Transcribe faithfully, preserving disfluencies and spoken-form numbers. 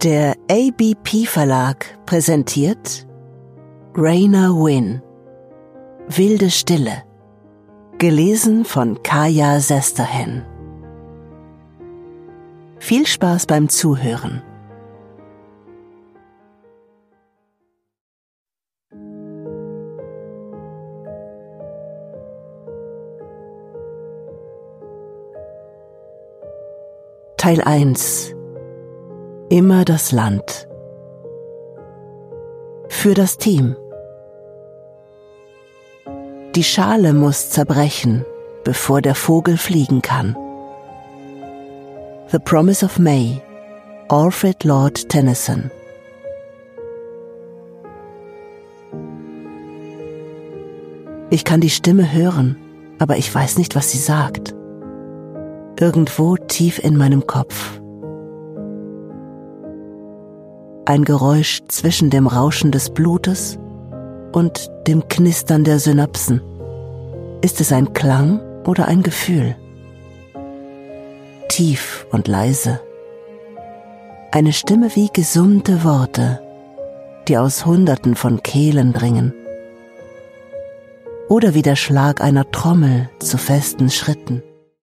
Der A B P Verlag präsentiert Raina Winn, Wilde Stille, gelesen von Kaya Sesterhen. Viel Spaß beim Zuhören. Teil eins. Immer das Land. Für das Team. Die Schale muss zerbrechen, bevor der Vogel fliegen kann. The Promise of May, Alfred Lord Tennyson. Ich kann die Stimme hören, aber ich weiß nicht, was sie sagt. Irgendwo tief in meinem Kopf. Ein Geräusch zwischen dem Rauschen des Blutes und dem Knistern der Synapsen. Ist es ein Klang oder ein Gefühl? Tief und leise. Eine Stimme wie gesummte Worte, die aus Hunderten von Kehlen dringen. Oder wie der Schlag einer Trommel zu festen Schritten.